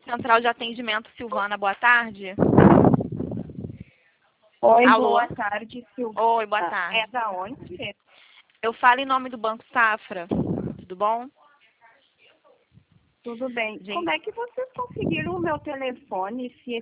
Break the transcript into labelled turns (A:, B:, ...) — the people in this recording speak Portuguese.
A: Central de Atendimento Silvana, boa tarde.
B: Oi,
A: Alô?
B: boa tarde, Silvana.
A: Oi, boa tarde.
B: É da onde?
A: Eu falo em nome do Banco Safra, tudo bom?
B: Tudo bem.
A: Gente.
B: Como é que vocês conseguiram o meu telefone se